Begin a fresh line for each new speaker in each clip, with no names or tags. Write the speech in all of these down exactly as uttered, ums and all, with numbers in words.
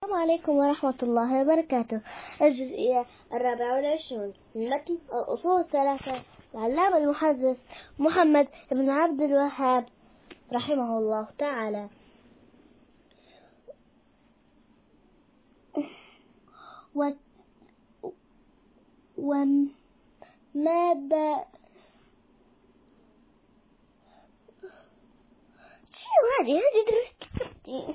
السلام عليكم ورحمة الله وبركاته. الجزئية الرابعة والعشرون من متن الأصول الثلاثة العلامة المحدث محمد بن عبد الوهاب رحمه الله تعالى. و وماذا شو هذه هذه درستي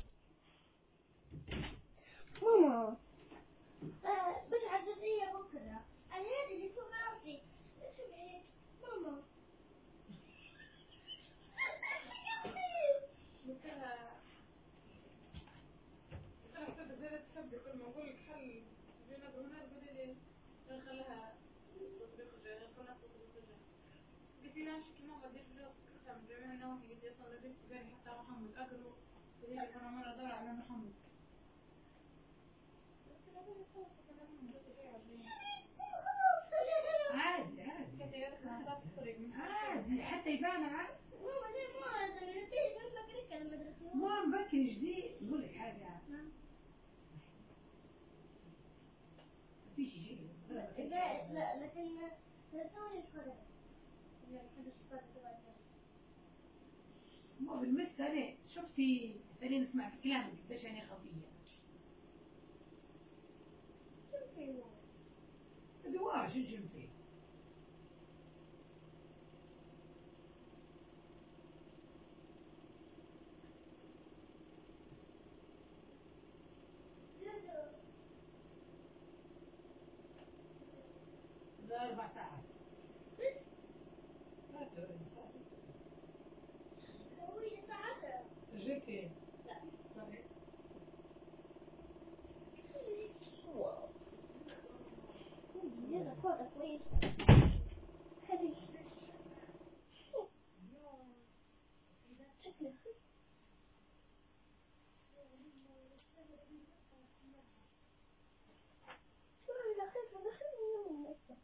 ماما؟ آه بس على الجزئية بكرة. أنا هذه اللي فوق راسي اسمعي ماما.
بكرة بكرة حتى زي تحبي كل ما نقول لك حل بينا هنا بدي نخليها تطبيق الجاي نخليها تطبيق الجاي. قلت لها شكي ما بدي فلوس كلها من جميع النواحي. قلت لي أصلا بيت بيني حتى محمد أقرب. قلت لي أنا مرة أدور على محمد. قلت لها بدي خلاص أنا محمد بس جاي عجبني.
عادي عادي.
حتى يا ريت نخليها في الطريق.
عادي حتى يبان عادي.
ماما ليه ما أنت من البيت بس بكرك المدرسة.
ما مبكر جديد نقول لك حاجة. فيش شيء.
لا لا لكن نسوي القدر. نحب الشقة تبعنا.
ما بالمس أنا شفتي أنا نسمع في كلامك قديش أنا خفية.
شو في ماما؟
دواء شو شفتي؟ لا أربع ساعات. لا تقولي ساعة.
سوي ساعة.
سجلتي؟
لا.
طيب.
واو. هذا فوق كويس. هذه شكله ولا خير ولا خير من نفسه.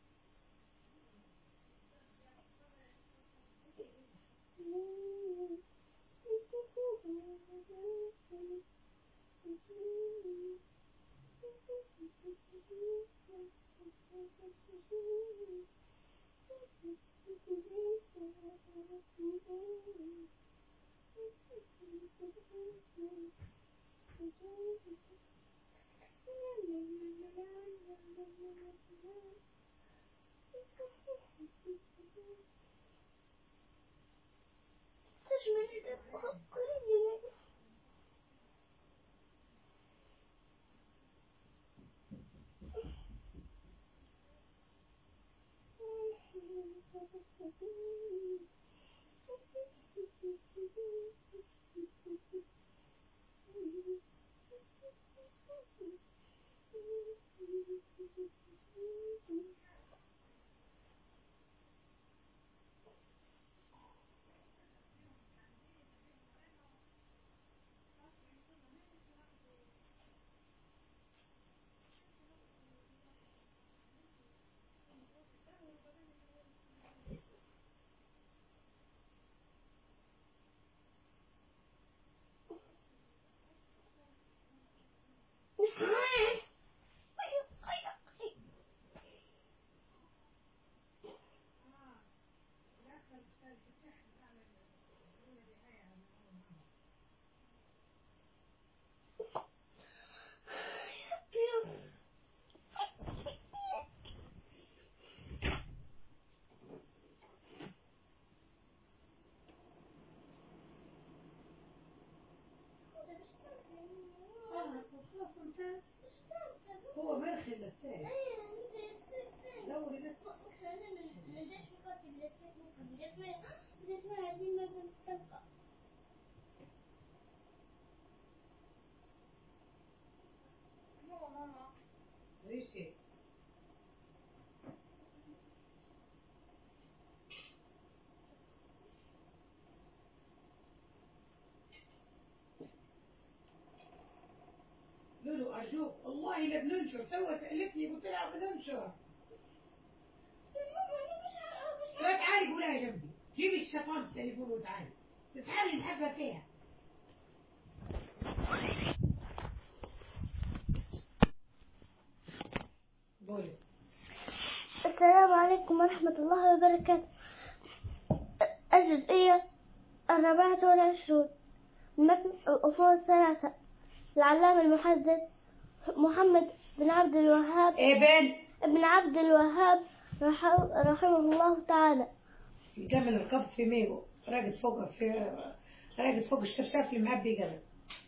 هو ما يخلي الساعة. دوري بس.
ماما
ريشي. لولو أرجوك والله لا بننشر تو سألتني قلت لها بننشر. لا تعالي قولها جنبي جيبي الشيطان التليفون وتعالي تتحلي الحبة فيها.
عليكم ورحمة الله وبركاته. الجزئية الرابعة والعشرون، متن الأصول الثلاثة، العلامة المحدث محمد بن عبد الوهاب
ابن
ابن عبد الوهاب رحمه الله تعالى.
الجبل القبط في ميغو راقد فوق في راقد فوق الشرشاف اللي معبي جبل.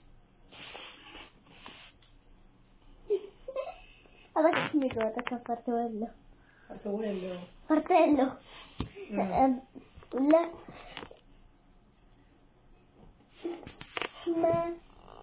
هذا اسمي هذاك فرتويلو
فرتويلو
فرتيلو لا ما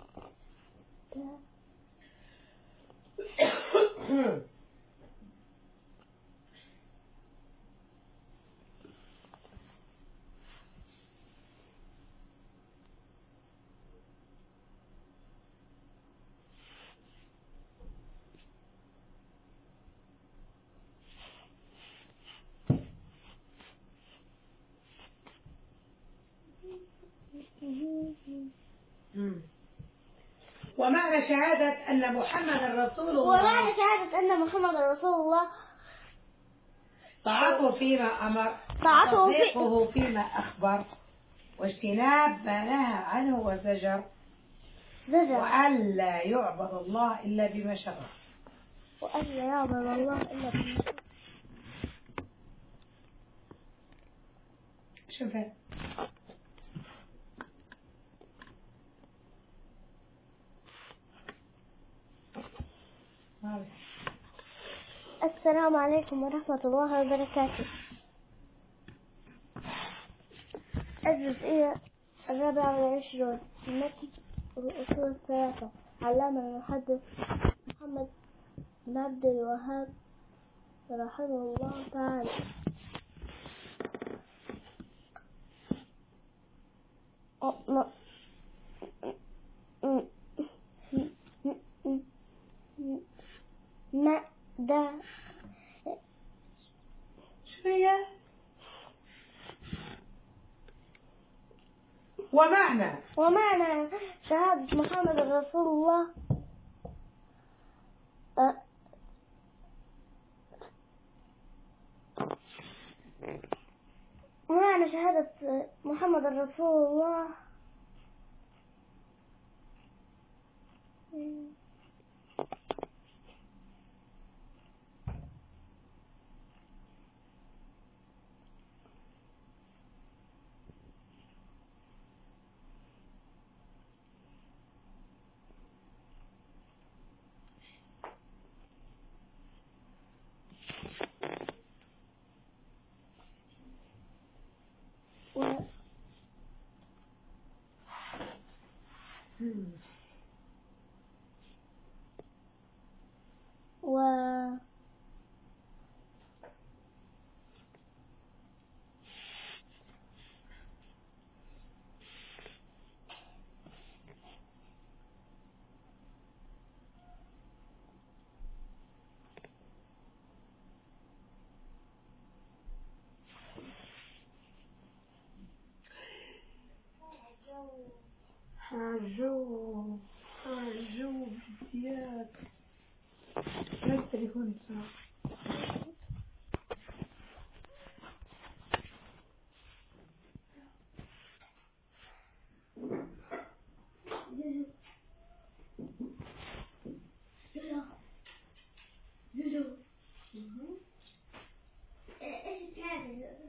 ومعنى شهادة أن محمد رسول الله
ومعنى شهادة أن محمد رسول الله
طاعته فيما أمر
طاعته
وتصديقه فيما أخبر واجتناب ما نهى عنه وزجر
زجر
وألا يعبد الله إلا بما شرع
وألا يعبد الله إلا بما شرع.
شوفي
السلام عليكم ورحمة الله وبركاته. الجزئية الرابعة والعشرون، متن الأصول الثلاثة، علامة المحدث محمد بن عبد الوهاب رحمه الله تعالى. ما دا
شوية ومعنى
ومعنى شهادة محمد رسول الله أه ومعنى شهادة محمد رسول الله و و
حاجو حاجو بديات لا التليفون بصراحة
ايش هذا؟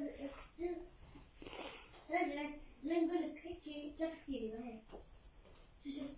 رجلك لا نقول لك هيك تفكيري وهيك شوف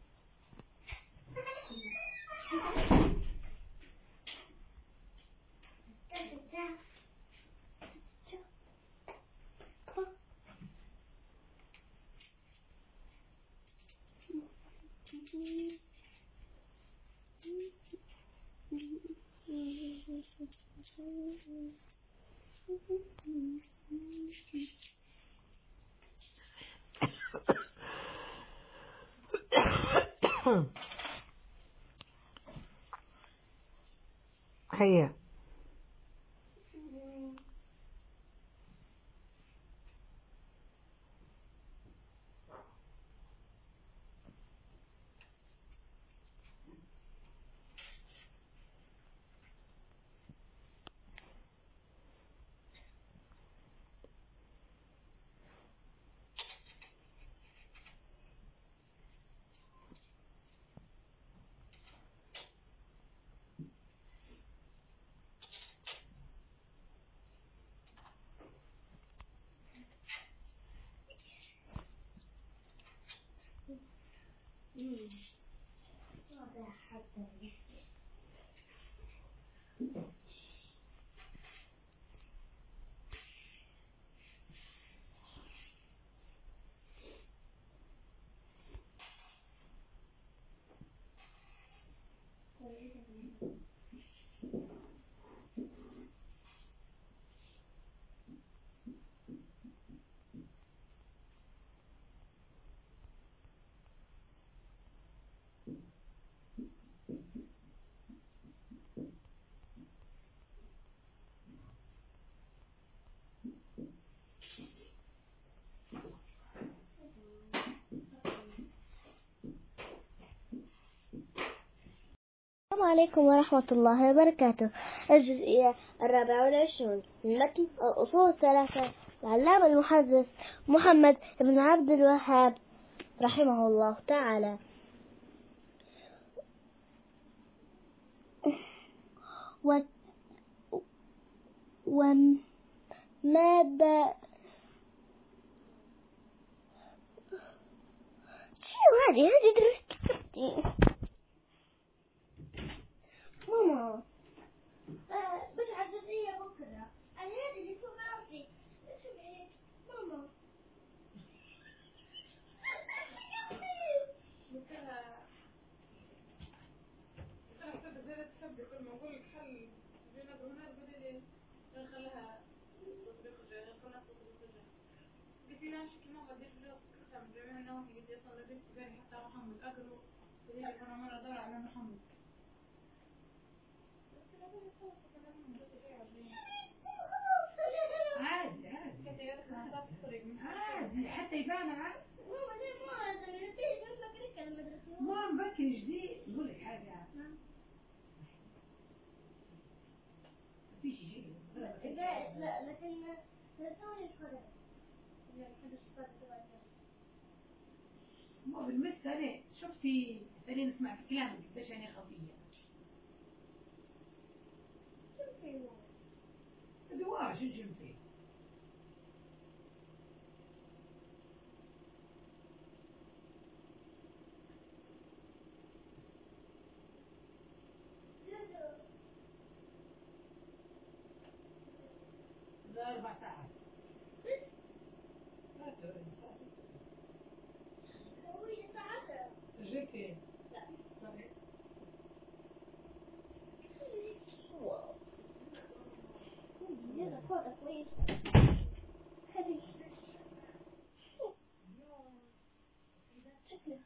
هيا
السلام عليكم ورحمة الله وبركاته. الجزئية الرابعة والعشرون من متن الأصول الثلاثة العلامة المحدث محمد بن عبد الوهاب رحمه الله تعالى. و وماذا شو هذه هذه درستي ماما؟ آه بس على الجزئية بكرة. أنا هذه اللي فوق راسي. اسمعي ماما.
ذكرها ذكرها كده زي تحب كل ما أقول لك حل جينا هنا بدي لي نخليها تطبيق الجاي نخليها تطبيق الجاي. قلت لها شكي ما بدي فلوس كتها من جميع النواحي. قلت لي أصلا لبيت بيني حتى محمد أقرأ. قلت لي أنا مرة أدور على محمد.
عادي عادي عادي حتى يبان عادي. ما مبكرش دي. نقول لك حاجة مفيش شيء.
لا لا لكن نسوي القدر.
ما بالمس أنا شفتي تاني نسمع في كلامك قديش أنا خفية. دواء شو نجم فيه. ده أربع ساعات. سجلتي؟ لا.
هذا فوق كويس. هذه شكله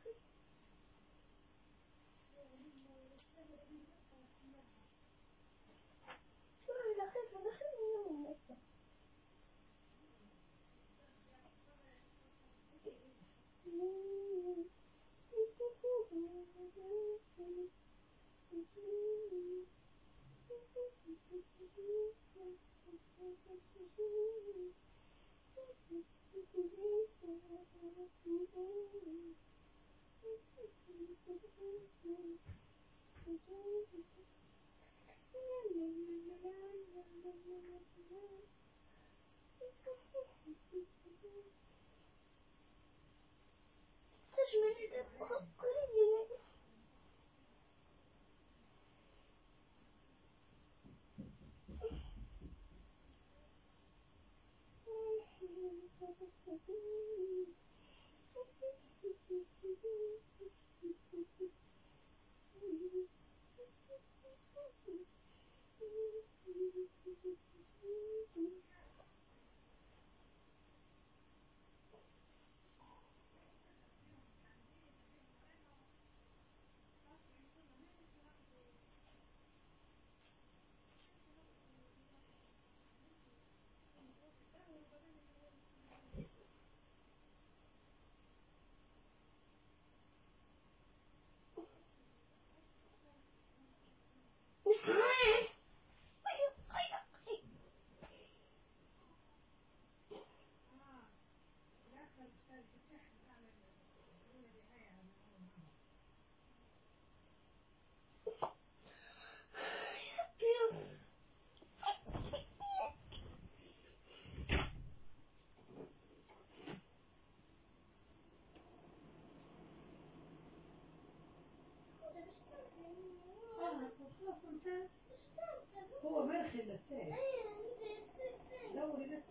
هو مرخي الأستاذ دوري بس.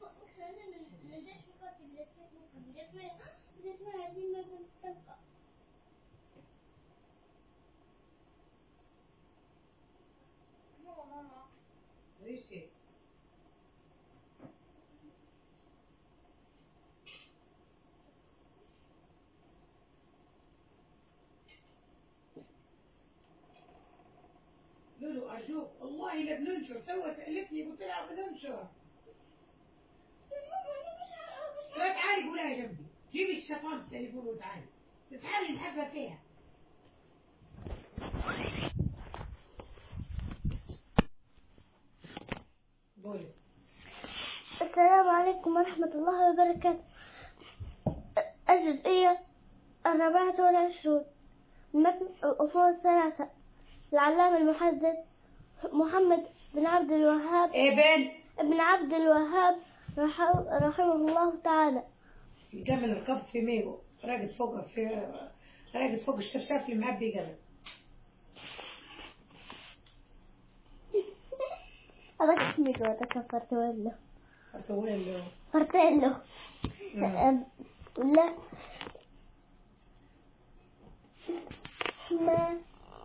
ماما
ريشي لولو أرجوك والله لا بننشر، توا سألتني قلت لها بننشر. لا تعالي قولها جنبي، جيبي الشيطان التليفون وتعالي تعالي نحبها فيها. قولي.
السلام عليكم ورحمة الله وبركاته. الجزئية الرابعة والعشرون، متن الأصول الثلاثة، العلامة المحدث محمد بن عبد الوهاب
ابن
ابن عبد الوهاب رحمه الله تعالى.
قبل القبض في ميغو راقد فوق في راقد فوق الشفشاف اللي معبي قبل.
هذا اسمي قوتك فرتولو
فرتولو
فرتولو لا ما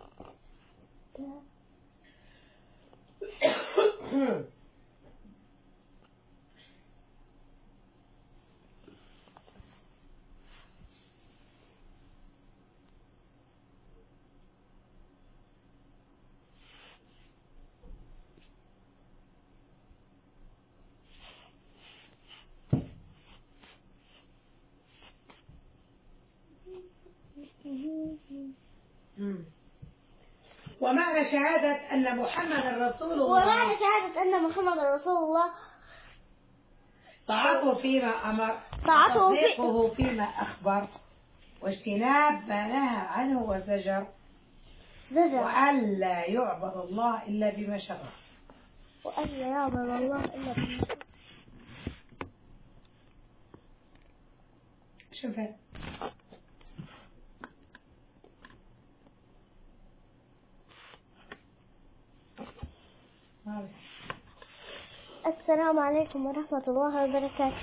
ومعنى شهادة أن محمد رسول الله
ومعنى شهادة أن محمد رسول الله
طاعته فيما أمر،
طاعته
وتصديقه فيما أخبر، واجتناب ما نهى عنه وزجر،
زجر
وألا يعبد الله إلا بما شرع.
وألا يعبد الله إلا بما شرع.
شوفها.
السلام عليكم ورحمة الله وبركاته.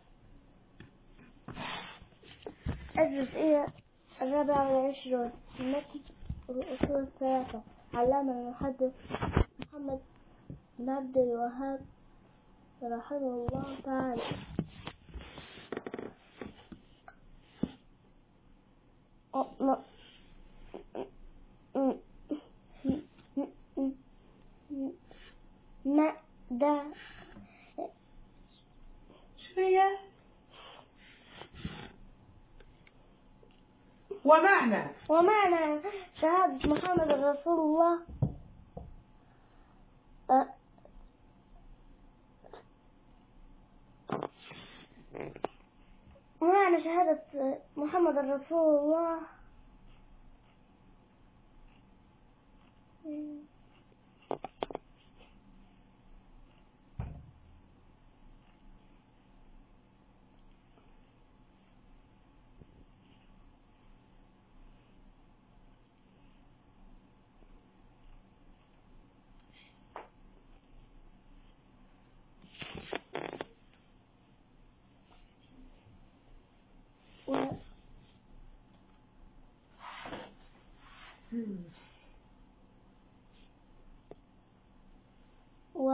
الجزئية الرابعة والعشرون، متن الأصول الثلاثة، علامة المحدث محمد بن عبد الوهاب رحمه الله تعالى. ما دا
شوية. ومعنى
ومعنى شهادة محمد رسول الله أه ومعنى شهادة محمد رسول الله و و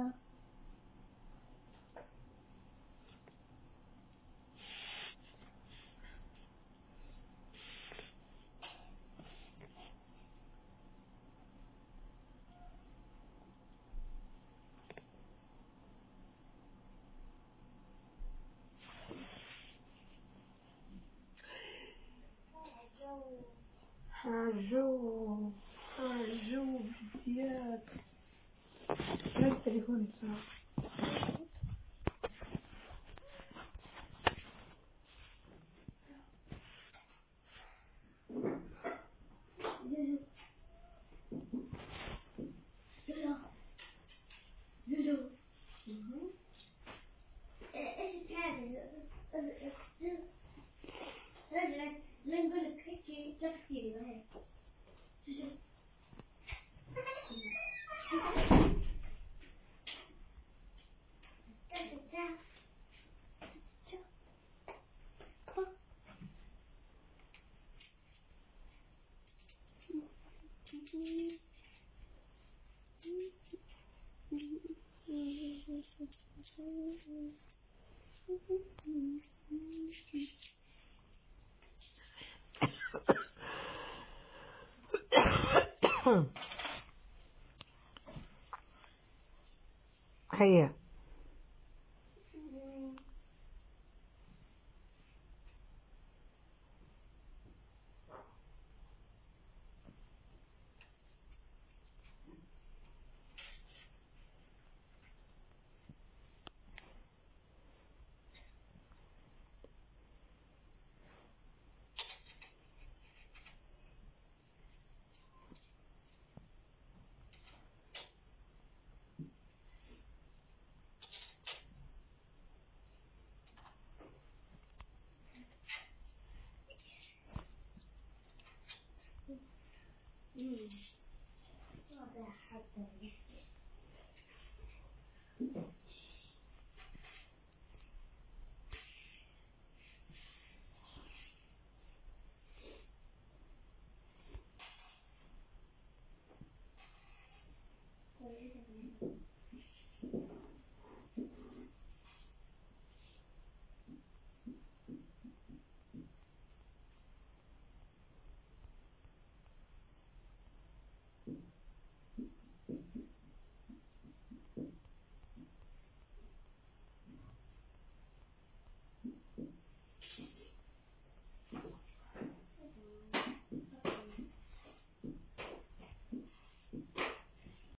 حاجو حاجو بديات لا التليفون بصراحة.
ايش هذا؟ رجلك لا نقول لك هيك تفكيري وهيك.
هيا
واضح حتى